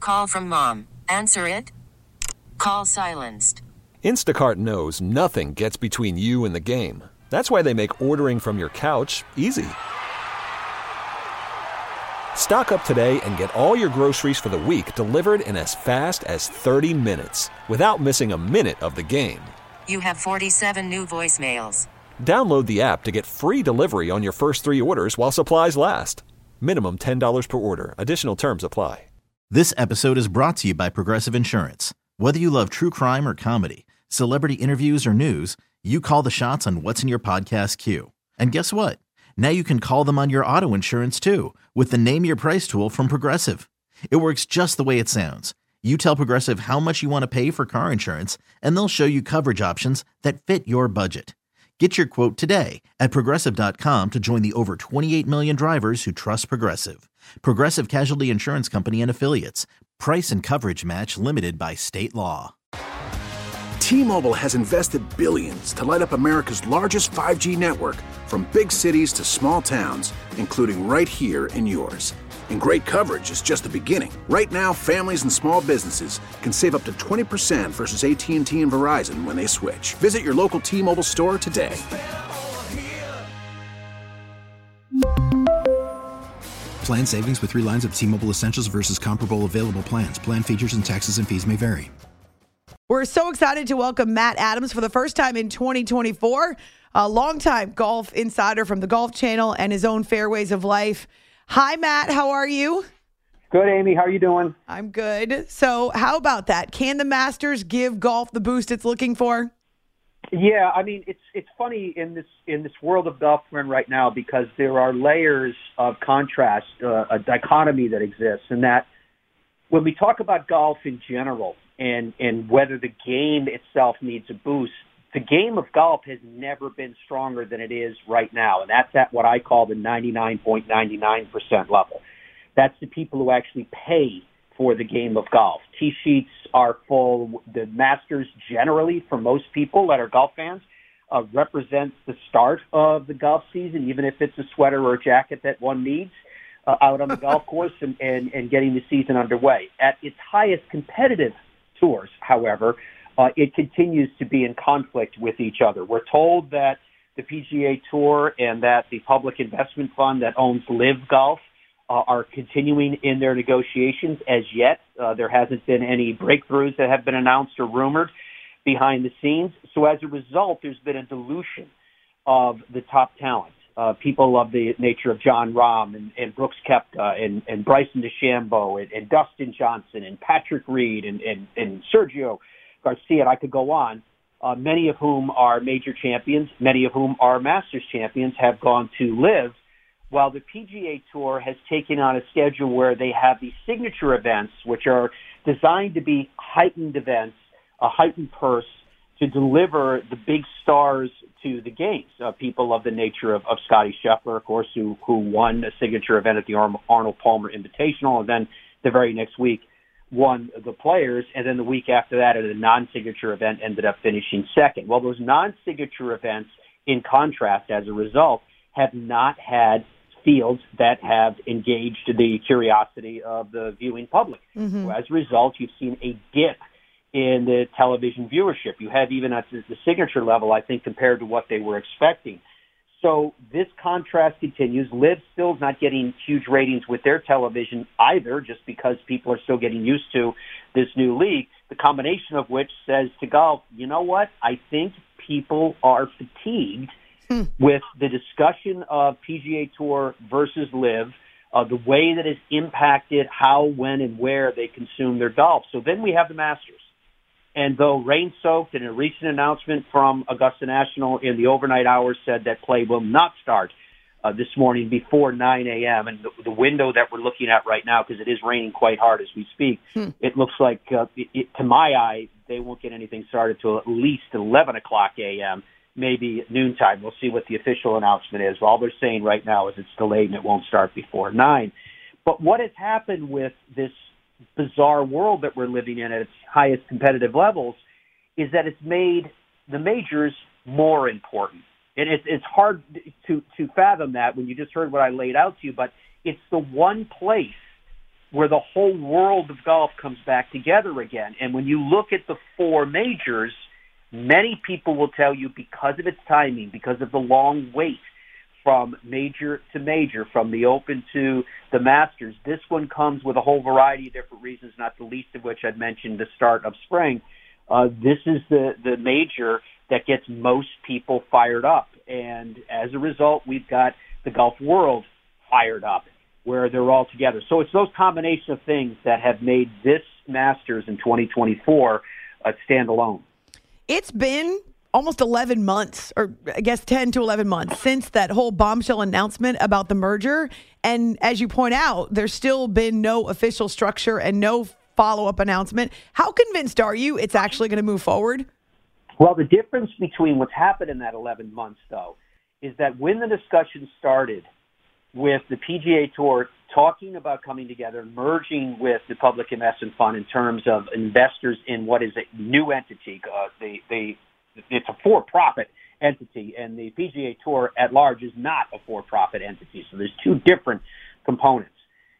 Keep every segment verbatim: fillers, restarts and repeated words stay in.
Call from mom. Answer it. Call silenced. Instacart knows nothing gets between you and the game. That's why they make ordering from your couch easy. Stock up today and get all your groceries for the week delivered in as fast as thirty minutes without missing a minute of the game. You have forty-seven new voicemails. Download the app to get free delivery on your first three orders while supplies last. Minimum ten dollars per order. Additional terms apply. This episode is brought to you by Progressive Insurance. Whether you love true crime or comedy, celebrity interviews or news, you call the shots on what's in your podcast queue. And guess what? Now you can call them on your auto insurance too with the Name Your Price tool from Progressive. It works just the way it sounds. You tell Progressive how much you want to pay for car insurance, and they'll show you coverage options that fit your budget. Get your quote today at Progressive dot com to join the over twenty-eight million drivers who trust Progressive. Progressive Casualty Insurance Company and Affiliates. Price and coverage match limited by state law. T-Mobile has invested billions to light up America's largest five G network, from big cities to small towns, including right here in yours. And great coverage is just the beginning. Right now, families and small businesses can save up to twenty percent versus A T and T and Verizon when they switch. Visit your local T-Mobile store today. Plan savings with three lines of T-Mobile Essentials versus comparable available plans. Plan features and taxes and fees may vary. We're so excited to welcome Matt Adams for the first time in twenty twenty-four, a longtime golf insider from the Golf Channel and his own Fairways of Life. Hi, Matt. How are you? Good, Amy. How are you doing? I'm good. So how about that? Can the Masters give golf the boost it's looking for? Yeah, I mean, it's it's funny in this in this world of golf we're in right now, because there are layers of contrast, uh, a dichotomy that exists, and that when we talk about golf in general and, and whether the game itself needs a boost, the game of golf has never been stronger than it is right now, and that's at what I call the ninety-nine point nine nine percent level. That's the people who actually pay for the game of golf. Tee sheets are full. The Masters generally, for most people that are golf fans, uh, represents the start of the golf season, even if it's a sweater or a jacket that one needs uh, out on the golf course and, and, and getting the season underway. At its highest competitive tours, however, uh, it continues to be in conflict with each other. We're told that the P G A Tour and that the public investment fund that owns Live Golf Uh, are continuing in their negotiations. As yet, uh, there hasn't been any breakthroughs that have been announced or rumored behind the scenes. So as a result, there's been a dilution of the top talent. Uh, people of the nature of John Rahm and, and Brooks Koepka and, and Bryson DeChambeau and, and Dustin Johnson and Patrick Reed and, and, and Sergio Garcia, and I could go on, uh, many of whom are major champions, many of whom are Masters champions, have gone to Live, while the P G A Tour has taken on a schedule where they have these signature events, which are designed to be heightened events, a heightened purse, to deliver the big stars to the games. Uh, people of the nature of, of Scotty Scheffler, of course, who, who won a signature event at the Arnold Palmer Invitational, and then the very next week won the Players, and then the week after that at a non-signature event ended up finishing second. Well, those non-signature events, in contrast, as a result, have not had fields that have engaged the curiosity of the viewing public. Mm-hmm. So as a result, you've seen a dip in the television viewership. You have even at the signature level, I think, compared to what they were expecting. So this contrast continues. Liv still is not getting huge ratings with their television either, just because people are still getting used to this new league, the combination of which says to golf, you know what, I think people are fatigued Hmm. with the discussion of P G A Tour versus Live, uh, the way that has impacted how, when, and where they consume their golf. So then we have the Masters. And though rain-soaked, and a recent announcement from Augusta National in the overnight hours said that play will not start uh, this morning before nine a.m., and the, the window that we're looking at right now, because it is raining quite hard as we speak, hmm. it looks like, uh, it, it, to my eye, they won't get anything started till at least eleven o'clock a.m., maybe noontime. We'll see what the official announcement is. All they're saying right now is it's delayed and it won't start before nine. But what has happened with this bizarre world that we're living in at its highest competitive levels is that it's made the majors more important. And it's, it's hard to, to fathom that when you just heard what I laid out to you, but it's the one place where the whole world of golf comes back together again. And when you look at the four majors, many people will tell you because of its timing, because of the long wait from major to major, from the Open to the Masters, this one comes with a whole variety of different reasons, not the least of which I'd mentioned the start of spring. Uh, this is the, the major that gets most people fired up. And as a result, we've got the golf world fired up, where they're all together. So it's those combination of things that have made this Masters in twenty twenty-four uh, stand alone. It's been almost eleven months, or I guess ten to eleven months, since that whole bombshell announcement about the merger. And as you point out, there's still been no official structure and no follow-up announcement. How convinced are you it's actually going to move forward? Well, the difference between what's happened in that eleven months, though, is that when the discussion started with the P G A Tour talking about coming together, merging with the Public Investment Fund in terms of investors in what is a new entity, uh, the, the, it's a for-profit entity, and the P G A Tour at large is not a for-profit entity. So there's two different components.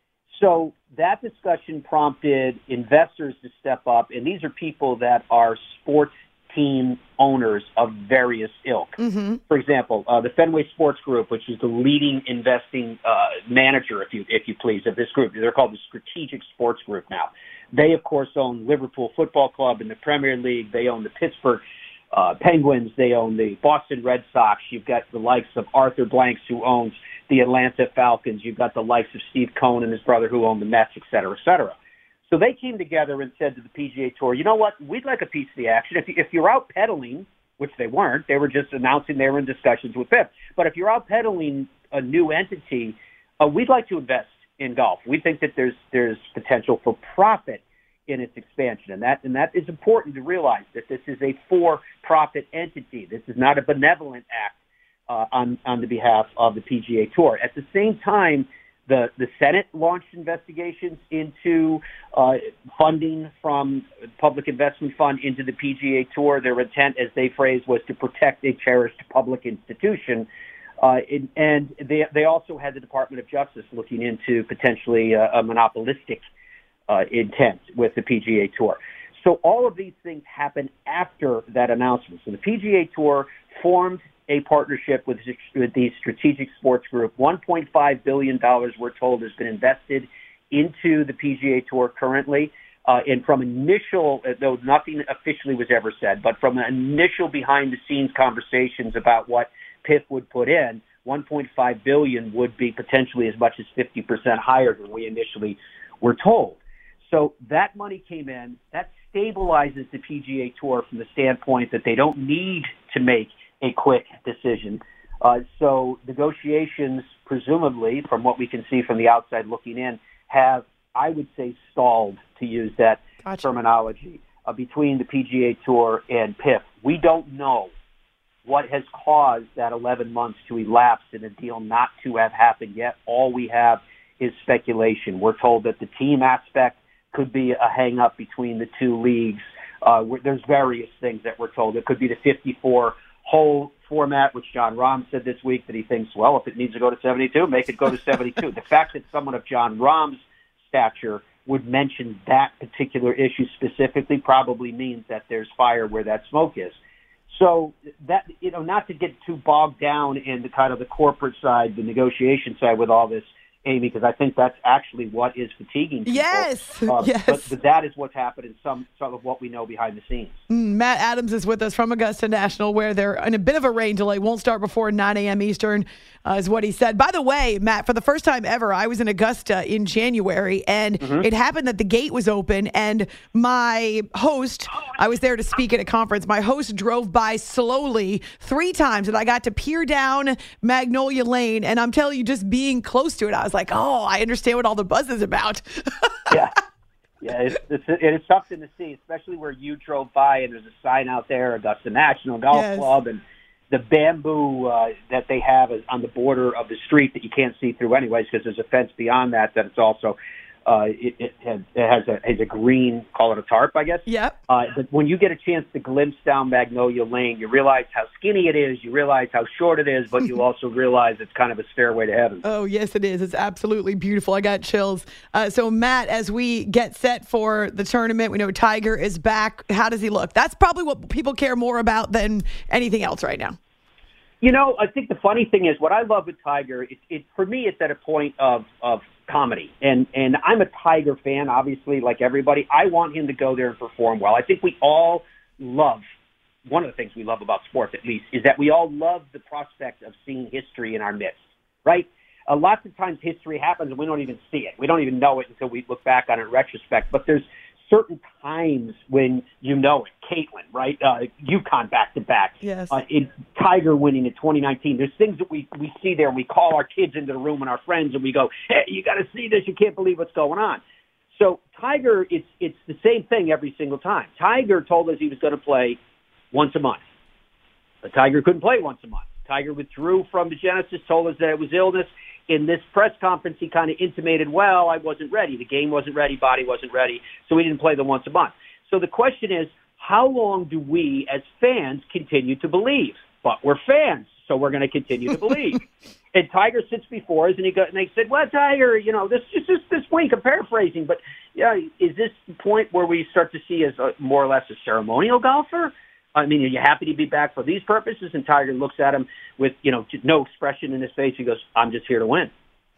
So that discussion prompted investors to step up, and these are people that are sports team owners of various ilk. Mm-hmm. For example, uh, the Fenway Sports Group, which is the leading investing uh, manager, if you if you please, of this group. They're called the Strategic Sports Group now. They, of course, own Liverpool Football Club in the Premier League. They own the Pittsburgh uh, Penguins. They own the Boston Red Sox. You've got the likes of Arthur Blanks, who owns the Atlanta Falcons. You've got the likes of Steve Cohen and his brother, who own the Mets, et cetera, et cetera. So they came together and said to the P G A Tour, you know what, we'd like a piece of the action. If, you, if you're out peddling, which they weren't, they were just announcing they were in discussions with P I P. But if you're out peddling a new entity, uh, we'd like to invest in golf. We think that there's there's potential for profit in its expansion. And that, and that is important to realize, that this is a for-profit entity. This is not a benevolent act uh, on, on the behalf of the P G A Tour. At the same time, The, the Senate launched investigations into uh, funding from the Public Investment Fund into the P G A Tour. Their intent, as they phrased, was to protect a cherished public institution. Uh, in, and they, they also had the Department of Justice looking into potentially a, a monopolistic uh, intent with the P G A Tour. So all of these things happened after that announcement. So the P G A Tour formed a partnership with, with the Strategic Sports Group. one point five billion dollars, we're told, has been invested into the P G A Tour currently. Uh, and from initial, though nothing officially was ever said, but from initial behind-the-scenes conversations about what P I F would put in, one point five billion dollars would be potentially as much as fifty percent higher than we initially were told. So that money came in. That stabilizes the P G A Tour from the standpoint that they don't need to make a quick decision. Uh, so negotiations, presumably, from what we can see from the outside looking in, have, I would say, stalled, to use that gotcha. terminology, uh, between the P G A Tour and P I F. We don't know what has caused that eleven months to elapse and a deal not to have happened yet. All we have is speculation. We're told that the team aspect could be a hang-up between the two leagues. Uh, there's various things that we're told. It could be the fifty-four whole format, which John Rahm said this week that he thinks, well, if it needs to go to seventy-two, make it go to seventy-two. The fact that someone of John Rahm's stature would mention that particular issue specifically probably means that there's fire where that smoke is. So that, you know, not to get too bogged down in the kind of the corporate side, the negotiation side with all this, Amy, because I think that's actually what is fatiguing people. Yes, uh, yes. But, but that is what's happened in some, some of what we know behind the scenes. Mm, Matt Adams is with us from Augusta National, where they're in a bit of a rain delay. Won't start before nine a.m. Eastern, uh, is what he said. By the way, Matt, for the first time ever, I was in Augusta in January, and mm-hmm. it happened that the gate was open, and my host, I was there to speak at a conference, my host drove by slowly three times, and I got to peer down Magnolia Lane, and I'm telling you, just being close to it, I was like, oh, I understand what all the buzz is about. yeah. Yeah, it's, it's, it's something to see, especially where you drove by and there's a sign out there, Augusta National Golf yes. Club, and the bamboo uh, that they have is on the border of the street that you can't see through anyways because there's a fence beyond that that it's also Uh, it, it, has, it has a has a green, call it a tarp, I guess. Yep. Uh, but when you get a chance to glimpse down Magnolia Lane, you realize how skinny it is. You realize how short it is, but you also realize it's kind of a stairway to heaven. Oh, yes, it is. It's absolutely beautiful. I got chills. Uh, so, Matt, as we get set for the tournament, we know Tiger is back. How does he look? That's probably what people care more about than anything else right now. You know, I think the funny thing is what I love with Tiger, it, it for me, it's at a point of, of comedy. And, and I'm a Tiger fan, obviously, like everybody. I want him to go there and perform well. I think we all love, one of the things we love about sports, at least, is that we all love the prospect of seeing history in our midst, right? Uh, lots of times history happens and we don't even see it. We don't even know it until we look back on it in retrospect. But there's certain times when you know it. Caitlin, right? Uh, UConn back-to-back. Yes. Uh, in Tiger winning in twenty nineteen. There's things that we, we see there, and we call our kids into the room and our friends, and we go, hey, you got to see this. You can't believe what's going on. So Tiger, it's it's the same thing every single time. Tiger told us he was going to play once a month. But Tiger couldn't play once a month. Tiger withdrew from the Genesis, told us that it was illness. In this press conference, he kind of intimated, well, I wasn't ready. The game wasn't ready, body wasn't ready, so we didn't play the once a month. So the question is, how long do we as fans continue to believe? But we're fans, so we're going to continue to believe. And Tiger sits before us, and he go, and they said, well, Tiger, you know, this just this, this week, I'm paraphrasing, but yeah, is this the point where we start to see as a, more or less a ceremonial golfer? I mean, are you happy to be back for these purposes? And Tiger looks at him with, you know, no expression in his face. He goes, I'm just here to win.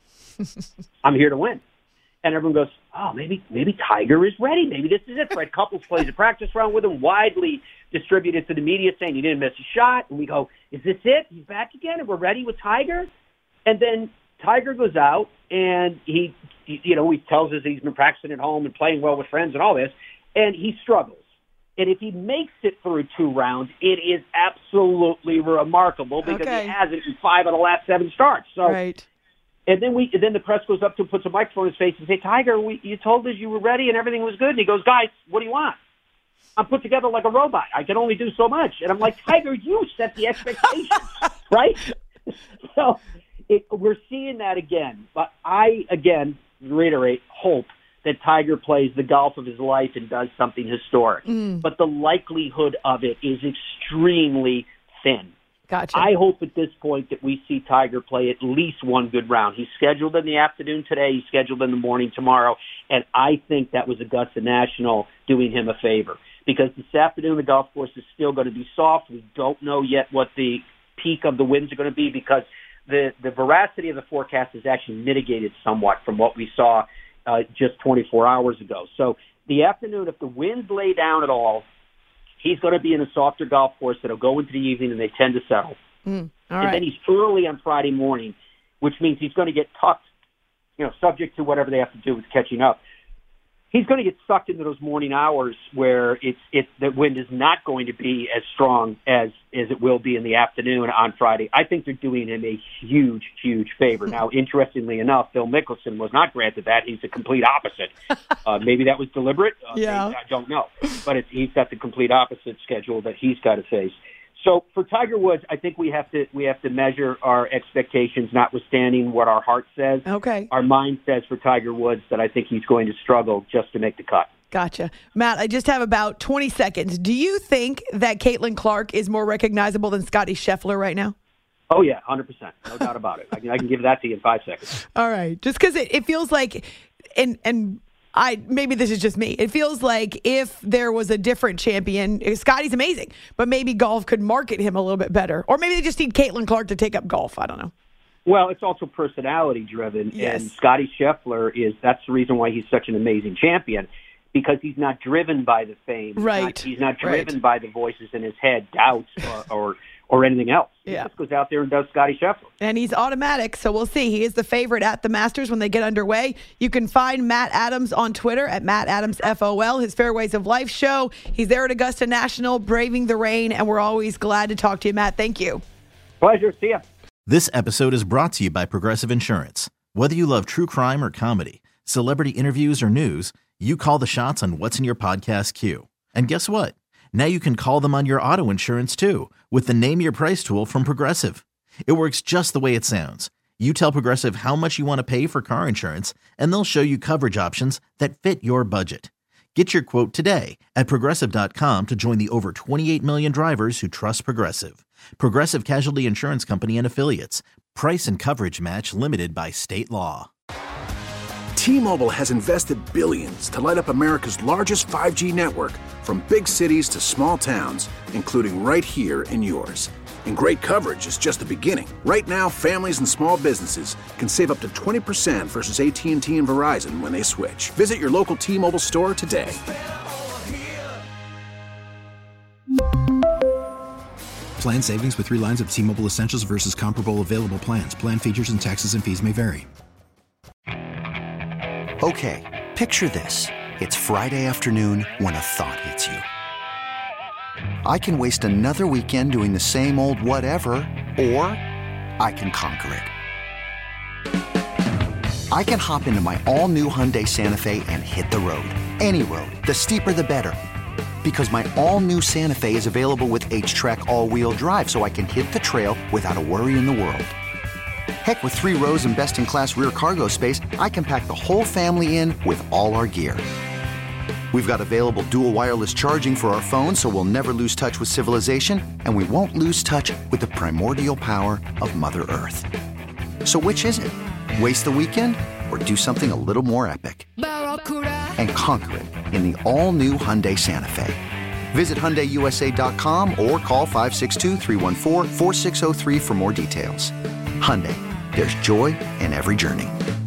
I'm here to win. And everyone goes, oh, maybe maybe Tiger is ready. Maybe this is it. Fred Couples plays a practice round with him, widely distributed to the media, saying he didn't miss a shot. And we go, is this it? He's back again, and we're ready with Tiger? And then Tiger goes out, and he, you know, he tells us he's been practicing at home and playing well with friends and all this, and he struggles. And if he makes it through two rounds, it is absolutely remarkable because okay. he hasn't in five of the last seven starts. So, right. And then we, and then the press goes up to him, puts a microphone in his face and say, Tiger, we, you told us you were ready and everything was good. And he goes, guys, what do you want? I'm put together like a robot. I can only do so much. And I'm like, Tiger, you set the expectations, right? So it, we're seeing that again. But I, again, reiterate, hope that Tiger plays the golf of his life and does something historic. Mm. But the likelihood of it is extremely thin. Gotcha. I hope at this point that we see Tiger play at least one good round. He's scheduled in the afternoon today. He's scheduled in the morning tomorrow. And I think that was Augusta National doing him a favor. Because this afternoon the golf course is still going to be soft. We don't know yet what the peak of the winds are going to be because the, the veracity of the forecast is actually mitigated somewhat from what we saw Uh, just twenty-four hours ago. So the afternoon, if the winds lay down at all, he's going to be in a softer golf course that'll go into the evening and they tend to settle. Mm, all and right. then he's early on Friday morning, which means he's going to get tucked, you know, subject to whatever they have to do with catching up. He's going to get sucked into those morning hours where it's it the wind is not going to be as strong as as it will be in the afternoon on Friday. I think they're doing him a huge, huge favor. Now, interestingly enough, Phil Mickelson was not granted that. He's the complete opposite. Uh, maybe that was deliberate. Uh, yeah. maybe, I don't know. But it's, he's got the complete opposite schedule that he's got to face. So for Tiger Woods, I think we have to we have to measure our expectations, notwithstanding what our heart says. Okay. Our mind says for Tiger Woods that I think he's going to struggle just to make the cut. Gotcha. Matt, I just have about twenty seconds. Do you think that Caitlin Clark is more recognizable than Scotty Scheffler right now? Oh, yeah, one hundred percent. No doubt about it. I can, I can give that to you in five seconds. All right. Just because it, it feels like, and and I maybe this is just me, it feels like if there was a different champion, Scotty's amazing, but maybe golf could market him a little bit better. Or maybe they just need Caitlin Clark to take up golf. I don't know. Well, it's also personality-driven, yes. and Scotty Scheffler is, that's the reason why he's such an amazing champion, because he's not driven by the fame. Right. He's not, he's not driven right. by the voices in his head, doubts, or, or or anything else. He yeah. just goes out there and does Scotty Scheffler. And he's automatic, so we'll see. He is the favorite at the Masters when they get underway. You can find Matt Adams on Twitter at Matt Adams F O L, his Fairways of Life show. He's there at Augusta National, braving the rain, and we're always glad to talk to you, Matt. Thank you. Pleasure. See ya. This episode is brought to you by Progressive Insurance. Whether you love true crime or comedy, celebrity interviews or news, you call the shots on what's in your podcast queue. And guess what? Now you can call them on your auto insurance too with the Name Your Price tool from Progressive. It works just the way it sounds. You tell Progressive how much you want to pay for car insurance, and they'll show you coverage options that fit your budget. Get your quote today at Progressive dot com to join the over twenty-eight million drivers who trust Progressive. Progressive Casualty Insurance Company and Affiliates. Price and coverage match limited by state law. T-Mobile has invested billions to light up America's largest five G network, from big cities to small towns, including right here in yours. And great coverage is just the beginning. Right now, families and small businesses can save up to twenty percent versus A T and T and Verizon when they switch. Visit your local T-Mobile store today. Plan savings with three lines of T-Mobile Essentials versus comparable available plans. Plan features and taxes and fees may vary. Okay, picture this. It's Friday afternoon when a thought hits you. I can waste another weekend doing the same old whatever, or I can conquer it. I can hop into my all-new Hyundai Santa Fe and hit the road. Any road. The steeper the better. Because my all-new Santa Fe is available with H-Track all-wheel drive, so I can hit the trail without a worry in the world. Heck, with three rows and best-in-class rear cargo space, I can pack the whole family in with all our gear. We've got available dual wireless charging for our phones, so we'll never lose touch with civilization, and we won't lose touch with the primordial power of Mother Earth. So which is it? Waste the weekend or do something a little more epic? And conquer it in the all-new Hyundai Santa Fe. Visit Hyundai U S A dot com or call five six two, three one four, four six zero three for more details. Hyundai, there's joy in every journey.